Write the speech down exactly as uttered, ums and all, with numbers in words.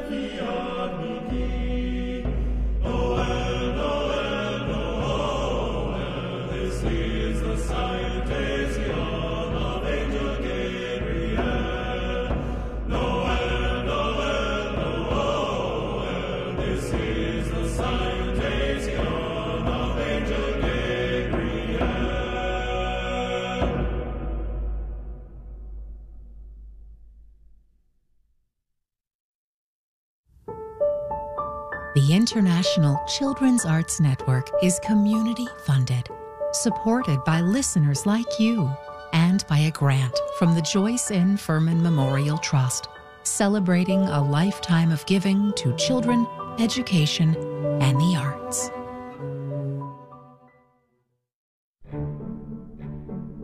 The International Children's Arts Network is community-funded, supported by listeners like you, and by a grant from the Joyce N. Furman Memorial Trust, celebrating a lifetime of giving to children, education, and the arts.